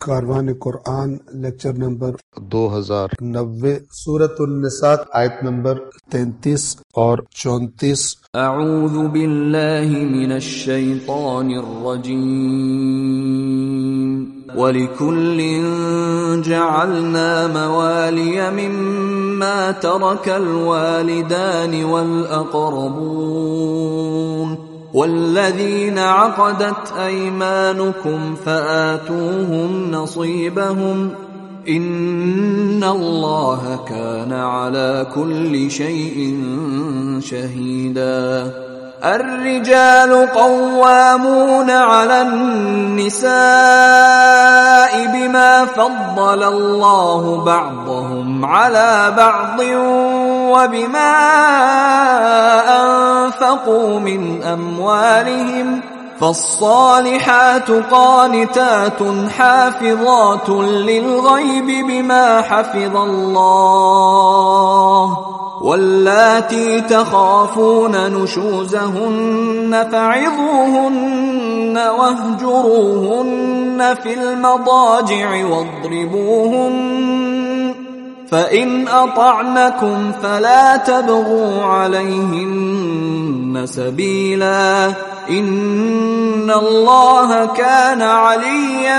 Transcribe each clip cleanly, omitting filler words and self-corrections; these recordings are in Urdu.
کاروان قرآن لیکچر نمبر 2090 سورۃ النساء آیت نمبر 33 اور 34۔ اعوذ باللہ من الشیطان الرجیم وَلِكُلٍّ جَعَلْنَا مَوَالِيَ مِمَّا تَرَكَ الْوَالِدَانِ وَالْأَقْرَبُونَ وَالَّذِينَ عَقَدَتْ أَيْمَانُكُمْ فَآتُوهُمْ نَصِيبَهُمْ إِنَّ اللَّهَ كَانَ عَلَى كُلِّ شَيْءٍ شَهِيدًا۔ الرجال قوامون على النساء بما فضل الله بعضهم على بعض وبما أنفقوا من أموالهم فالصالحات قانتات حافظات للغيب بما حفظ الله واللاتي تخافون نشوزهن فعظوهن واهجروهن في المضاجع واضربوهن فإن أطعنكم فلا تبغوا عليهن سبيلا إن الله كان عليا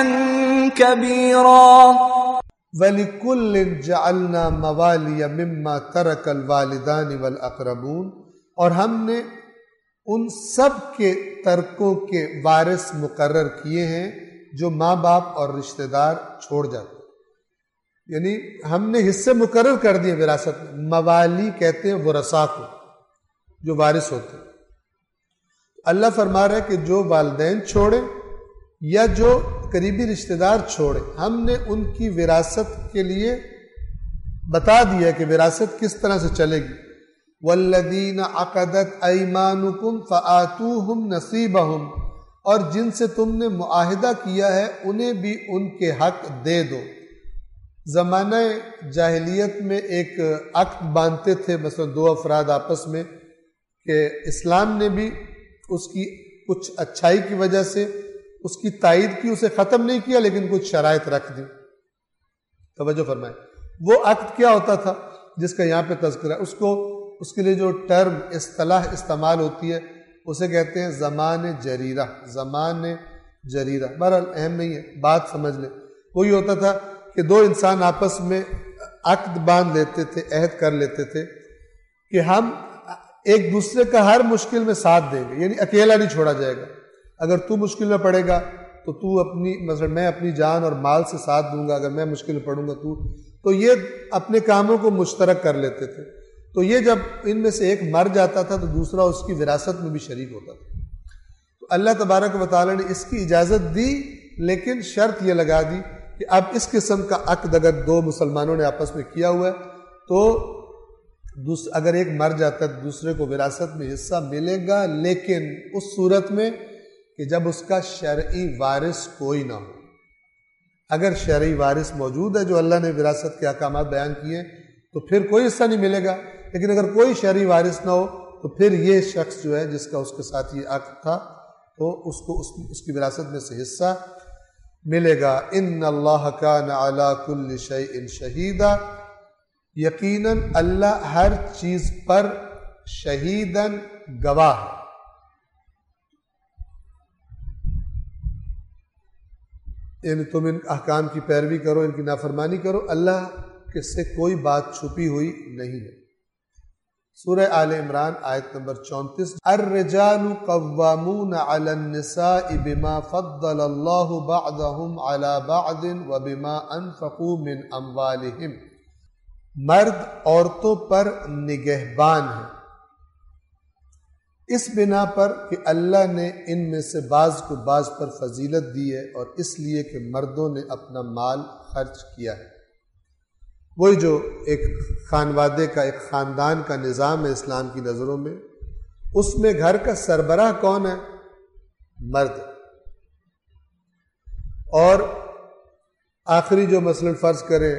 كبيرا۔ وَلِكُلٍّ جَعَلْنَا مَوَالِيَ مِمَّا تَرَكَ الْوَالِدَانِ وَالْأَقْرَبُونَ، اور ہم نے ان سب کے ترکوں کے وارث مقرر کیے ہیں جو ماں باپ اور رشتہ دار چھوڑ جاتے ہیں، یعنی ہم نے حصے مقرر کر دیے وراثت میں۔ موالی کہتے ہیں ورثاء کو جو وارث ہوتے ہیں۔ اللہ فرما رہا ہے کہ جو والدین چھوڑیں یا جو قریبی رشتہ دار چھوڑے، ہم نے ان کی وراثت کے لیے بتا دیا کہ وراثت کس طرح سے چلے گی۔ والذین عقدت ایمانکم فآتوہم نصیبہم، اور جن سے تم نے معاہدہ کیا ہے انہیں بھی ان کے حق دے دو۔ زمانہ جاہلیت میں ایک عقد باندھتے تھے، مثلا دو افراد آپس میں، کہ اسلام نے بھی اس کی کچھ اچھائی کی وجہ سے اس کی تائید کی، اسے ختم نہیں کیا لیکن کچھ شرائط رکھ دی۔ توجہ فرمائیں، وہ عقد کیا ہوتا تھا جس کا یہاں پہ تذکرہ، اس کے لیے جو ٹرم اصطلاح استعمال ہوتی ہے اسے کہتے ہیں زمان جریرہ۔ زمان جریرہ بہرحال اہم نہیں ہے، بات سمجھ لیں۔ وہی ہوتا تھا کہ دو انسان آپس میں عقد باندھ لیتے تھے، عہد کر لیتے تھے کہ ہم ایک دوسرے کا ہر مشکل میں ساتھ دیں گے، یعنی اکیلا نہیں چھوڑا جائے گا۔ اگر تو مشکل میں پڑے گا تو مثلا میں اپنی جان اور مال سے ساتھ دوں گا، اگر میں مشکل میں پڑوں گا تو یہ اپنے کاموں کو مشترک کر لیتے تھے۔ تو یہ جب ان میں سے ایک مر جاتا تھا تو دوسرا اس کی وراثت میں بھی شریک ہوتا تھا۔ تو اللہ تبارک و تعالی نے اس کی اجازت دی، لیکن شرط یہ لگا دی کہ اب اس قسم کا عقد اگر دو مسلمانوں نے آپس میں کیا ہوا ہے تو اگر ایک مر جاتا ہے تو دوسرے کو وراثت میں حصہ ملے گا، لیکن اس صورت میں کہ جب اس کا شرعی وارث کوئی نہ ہو۔ اگر شرعی وارث موجود ہے جو اللہ نے وراثت کے احکامات بیان کیے تو پھر کوئی حصہ نہیں ملے گا، لیکن اگر کوئی شرعی وارث نہ ہو تو پھر یہ شخص جو ہے جس کا اس کے ساتھ یہ عقد تھا تو اس کو اس کی وراثت میں سے حصہ ملے گا۔ ان اللہ کان علی کل شیء شہیدا، یقیناً اللہ ہر چیز پر شہیداً گواہ ہے۔ یعنی تم ان احکام کی پیروی کرو، ان کی نافرمانی کرو، اللہ کے سے کوئی بات چھپی ہوئی نہیں ہے۔ سورہ آل عمران آیت نمبر 34۔ الرجال قوامون علی النساء بما فضل اللہ بعضهم علی بعض وبما انفقوا من اموالهم، مرد عورتوں پر نگہبان ہیں اس بنا پر کہ اللہ نے ان میں سے بعض کو بعض پر فضیلت دی ہے، اور اس لیے کہ مردوں نے اپنا مال خرچ کیا ہے۔ وہی جو ایک خانوادے کا، ایک خاندان کا نظام ہے اسلام کی نظروں میں، اس میں گھر کا سربراہ کون ہے؟ مرد۔ اور آخری جو مثلا فرض کریں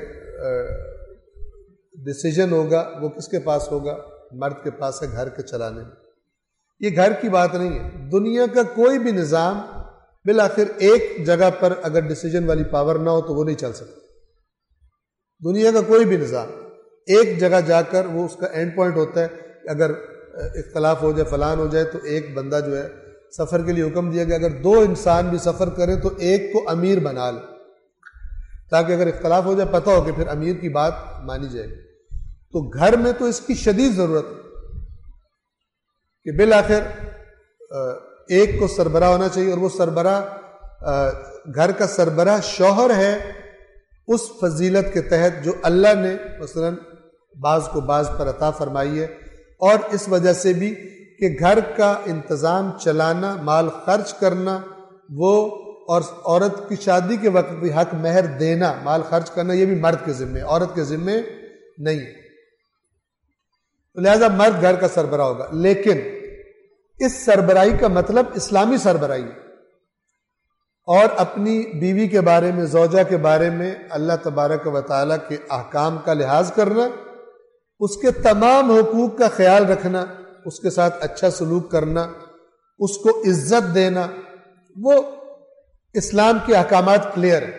ڈیسیجن ہوگا وہ کس کے پاس ہوگا؟ مرد کے پاس ہے، گھر کے چلانے میں۔ یہ گھر کی بات نہیں ہے، دنیا کا کوئی بھی نظام بالآخر ایک جگہ پر اگر ڈیسیجن والی پاور نہ ہو تو وہ نہیں چل سکتا. دنیا کا کوئی بھی نظام ایک جگہ جا کر وہ اس کا اینڈ پوائنٹ ہوتا ہے. اگر اختلاف ہو جائے فلان ہو جائے تو ایک بندہ جو ہے سفر کے لیے حکم دیا گیا اگر 2 انسان بھی سفر کریں تو ایک کو امیر بنا لے تاکہ اگر اختلاف ہو جائے پتہ ہو کہ پھر امیر کی بات مانی جائے گی. تو گھر میں تو اس کی شدید ضرورت ہے کہ بالآخر ایک کو سربراہ ہونا چاہیے اور وہ سربراہ گھر کا سربراہ شوہر ہے اس فضیلت کے تحت جو اللہ نے مثلا بعض کو بعض پر عطا فرمائی ہے اور اس وجہ سے بھی کہ گھر کا انتظام چلانا مال خرچ کرنا وہ اور عورت کی شادی کے وقت بھی حق مہر دینا مال خرچ کرنا یہ بھی مرد کے ذمے عورت کے ذمے نہیں ہے. تو لہذا مرد گھر کا سربراہ ہوگا لیکن اس سربراہی کا مطلب اسلامی سربراہی اور اپنی بیوی کے بارے میں زوجہ کے بارے میں اللہ تبارک و تعالیٰ کے احکام کا لحاظ کرنا اس کے تمام حقوق کا خیال رکھنا اس کے ساتھ اچھا سلوک کرنا اس کو عزت دینا وہ اسلام کے احکامات کلیئر ہیں.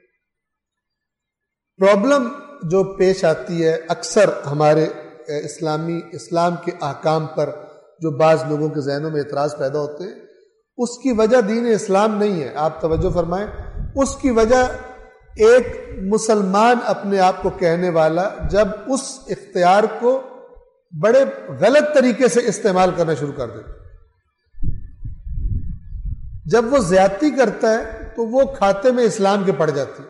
پرابلم جو پیش آتی ہے اکثر ہمارے اسلام کے احکام پر جو بعض لوگوں کے ذہنوں میں اعتراض پیدا ہوتے ہیں اس کی وجہ دین اسلام نہیں ہے. آپ توجہ فرمائیں اس کی وجہ ایک مسلمان اپنے آپ کو کہنے والا جب اس اختیار کو بڑے غلط طریقے سے استعمال کرنا شروع کر دیتا جب وہ زیادتی کرتا ہے تو وہ کھاتے میں اسلام کے پڑ جاتی.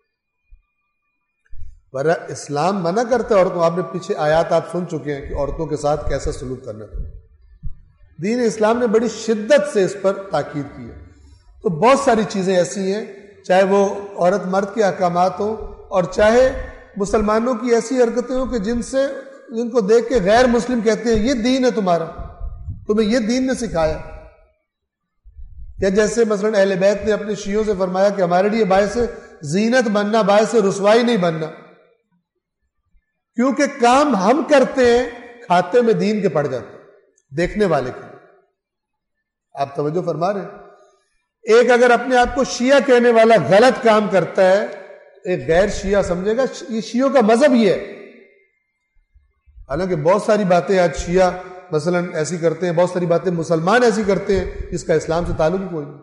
ورنہ اسلام منع کرتا ہے عورتوں آپ نے پیچھے آیات آپ سن چکے ہیں کہ عورتوں کے ساتھ کیسا سلوک کرنا تھا. دین اسلام نے بڑی شدت سے اس پر تاکید کی ہے. تو بہت ساری چیزیں ایسی ہیں چاہے وہ عورت مرد کے احکامات ہوں اور چاہے مسلمانوں کی ایسی حرکتیں ہوں کہ جن کو دیکھ کے غیر مسلم کہتے ہیں یہ دین ہے تمہارا تمہیں یہ دین نے سکھایا. یا جیسے مثلا اہل بیت نے اپنے شیعوں سے فرمایا کہ ہمارے لیے باعث زینت بننا باعث رسوائی نہیں بننا کیونکہ کام ہم کرتے ہیں کھاتے میں دین کے پڑ جاتے دیکھنے والے کے. آپ توجہ فرما رہے ہیں ایک اگر اپنے آپ کو شیعہ کہنے والا غلط کام کرتا ہے ایک غیر شیعہ سمجھے گا یہ شیعوں کا مذہب یہ ہے. حالانکہ بہت ساری باتیں آج شیعہ مثلا ایسی کرتے ہیں بہت ساری باتیں مسلمان ایسی کرتے ہیں جس کا اسلام سے تعلق ہی کوئی نہیں.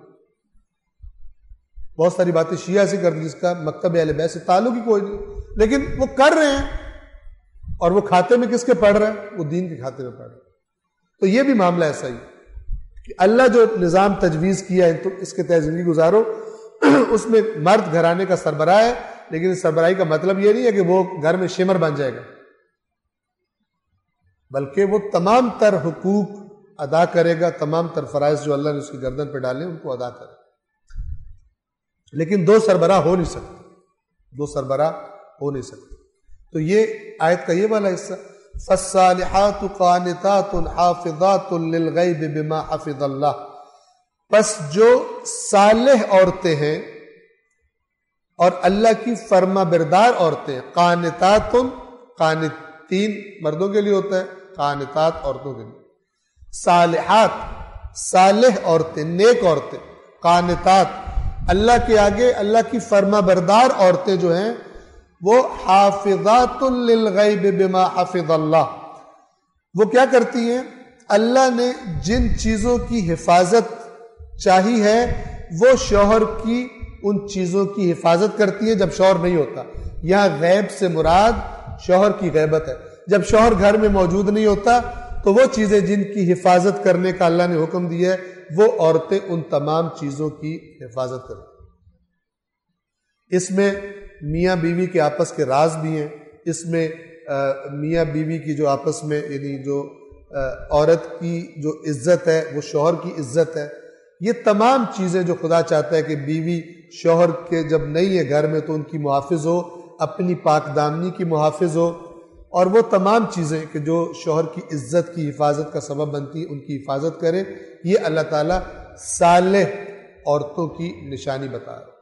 بہت ساری باتیں شیعہ ایسی کرتے ہیں جس کا مکتب اہل بیت سے تعلق ہی کوئی نہیں لیکن وہ کر رہے ہیں اور وہ کھاتے میں کس کے پڑھ رہا ہے وہ دین کے کھاتے میں پڑھ رہا ہے. تو یہ بھی معاملہ ایسا ہی کہ اللہ جو نظام تجویز کیا ہے تو اس کے تحت زندگی گزارو اس میں مرد گھرانے کا سربراہ ہے لیکن اس سربراہی کا مطلب یہ نہیں ہے کہ وہ گھر میں شمر بن جائے گا بلکہ وہ تمام تر حقوق ادا کرے گا تمام تر فرائض جو اللہ نے اس کی گردن پہ ڈالے ان کو ادا کرے. لیکن 2 سربراہ ہو نہیں سکتے. تو یہ آیت کا یہ والا حصہ فالصالحات قانتات حافظات للغیب بما حفظ اللہ پس جو صالح عورتیں ہیں اور اللہ کی فرما بردار عورتیں قانتات قانتین مردوں کے لیے ہوتا ہے قانتات عورتوں کے لیے صالحات صالح عورتیں نیک عورتیں قانتات اللہ کے آگے اللہ کی فرما بردار عورتیں جو ہیں وہ حافظات للغیب بما حفظ اللہ وہ کیا کرتی ہیں اللہ نے جن چیزوں کی حفاظت چاہی ہے وہ شوہر کی ان چیزوں کی حفاظت کرتی ہیں جب شوہر نہیں ہوتا. یہاں غیب سے مراد شوہر کی غیبت ہے. جب شوہر گھر میں موجود نہیں ہوتا تو وہ چیزیں جن کی حفاظت کرنے کا اللہ نے حکم دیا ہے وہ عورتیں ان تمام چیزوں کی حفاظت کرتی ہیں. اس میں میاں بیوی کے آپس کے راز بھی ہیں. اس میں میاں بیوی کی جو آپس میں یعنی جو عورت کی جو عزت ہے وہ شوہر کی عزت ہے. یہ تمام چیزیں جو خدا چاہتا ہے کہ بیوی شوہر کے جب نہیں ہے گھر میں تو ان کی محافظ ہو اپنی پاک دامنی کی محافظ ہو اور وہ تمام چیزیں کہ جو شوہر کی عزت کی حفاظت کا سبب بنتی ہیں ان کی حفاظت کرے. یہ اللہ تعالیٰ صالح عورتوں کی نشانی بتا رہا ہے.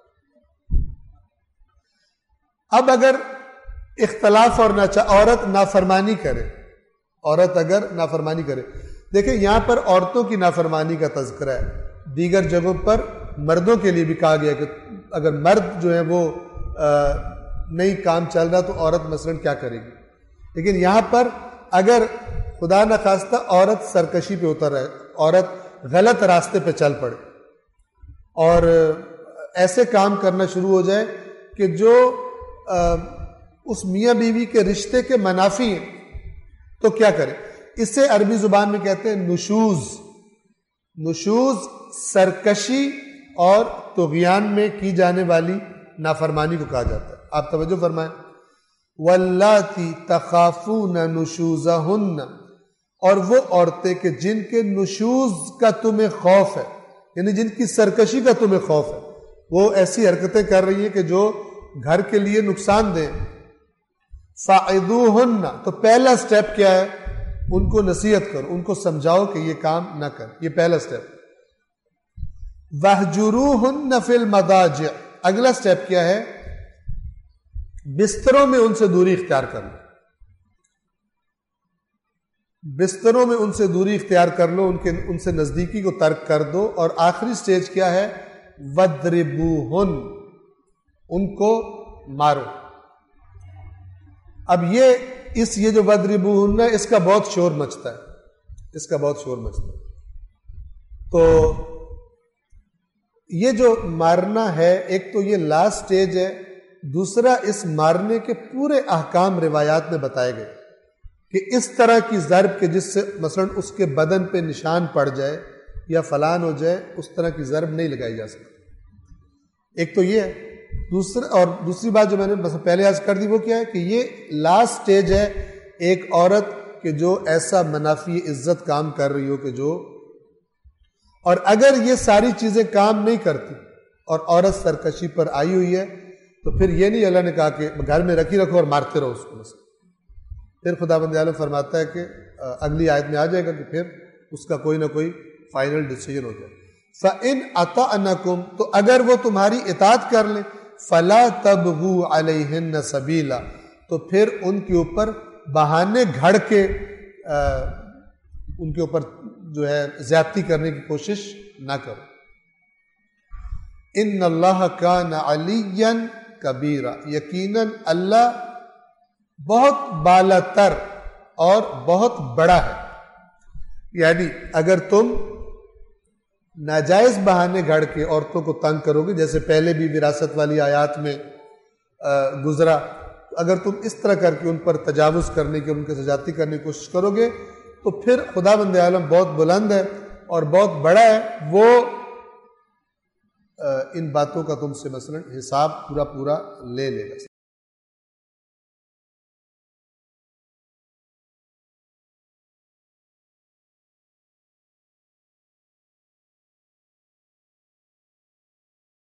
اب اگر اختلاف اور عورت نافرمانی کرے عورت اگر نافرمانی کرے دیکھیں یہاں پر عورتوں کی نافرمانی کا تذکرہ ہے دیگر جگہوں پر مردوں کے لیے بھی کہا گیا کہ اگر مرد جو ہے وہ نہیں کام چل رہا تو عورت مثلاً کیا کرے گی. لیکن یہاں پر اگر خدا نخواستہ عورت سرکشی پہ اتر رہے، عورت غلط راستے پہ چل پڑے اور ایسے کام کرنا شروع ہو جائے کہ جو اس میاں بیوی کے رشتے کے منافی ہیں، تو کیا کرے؟ اسے عربی زبان میں کہتے ہیں نشوز. نشوز سرکشی اور طغیان میں کی جانے والی نافرمانی کو کہا جاتا ہے. آپ توجہ فرمائیں. واللاتی تخافون نشوزہن، اور وہ عورتیں کہ جن کے نشوز کا تمہیں خوف ہے، یعنی جن کی سرکشی کا تمہیں خوف ہے، وہ ایسی حرکتیں کر رہی ہیں کہ جو گھر کے لیے نقصان دیں. فعظوہن، تو پہلا سٹیپ کیا ہے؟ ان کو نصیحت کرو، ان کو سمجھاؤ کہ یہ کام نہ کر. یہ پہلا سٹیپ. وَاہْجُرُوهُنَّ فِي الْمَضَاجِعِ، اگلا سٹیپ کیا ہے؟ بستروں میں ان سے دوری اختیار کرنا. بستروں میں ان سے دوری اختیار کر لو، ان سے نزدیکی کو ترک کر دو. اور آخری سٹیج کیا ہے؟ وَاضْرِبُوهُنَّ، ان کو مارو. اب یہ جو وَاضْرِبُوهُنَّ ہے، اس کا بہت شور مچتا ہے. تو یہ جو مارنا ہے، ایک تو یہ لاسٹ سٹیج ہے. دوسرا، اس مارنے کے پورے احکام روایات میں بتائے گئے کہ اس طرح کی ضرب کہ جس سے مثلا اس کے بدن پہ نشان پڑ جائے یا فلان ہو جائے، اس طرح کی ضرب نہیں لگائی جا سکتی. ایک تو یہ ہے. دوسری بات جو میں نے پہلے عرض کر دی وہ کیا ہے کہ یہ لاسٹ سٹیج ہے ایک عورت کہ جو ایسا منافی عزت کام کر رہی ہو کہ جو، اور اگر یہ ساری چیزیں کام نہیں کرتی اور عورت سرکشی پر آئی ہوئی ہے، تو پھر یہ نہیں اللہ نے کہا کہ گھر میں رکھی رکھو اور مارتے رہو اس کو. پھر خدا بند عالم فرماتا ہے کہ اگلی آیت میں آ جائے گا کہ پھر اس کا کوئی نہ کوئی فائنل ڈیسیجن ہو جائے. فَإِنْ أَطَعْنَكُمْ، تو اگر وہ تمہاری اطاعت کر لیں، فَلَا تَبْغُوا عَلَيْهِنَّ سَبِيلًا، تو پھر ان کے اوپر بہانے گھڑ کے ان کے اوپر جو ہے زیادتی کرنے کی کوشش نہ کرو. ان اللہ کان علیٰ کبیرا، یقیناً اللہ بہت بالا تر اور بہت بڑا ہے. یعنی اگر تم ناجائز بہانے گھڑ کے عورتوں کو تنگ کرو گے، جیسے پہلے بھی وراثت والی آیات میں گزرا، اگر تم اس طرح کر کے ان پر تجاوز کرنے کی، ان کے زیادتی کرنے کی کوشش کرو گے، تو پھر خدا بند عالم بہت بلند ہے اور بہت بڑا ہے. وہ ان باتوں کا تم سے مثلا حساب پورا لے لے گا.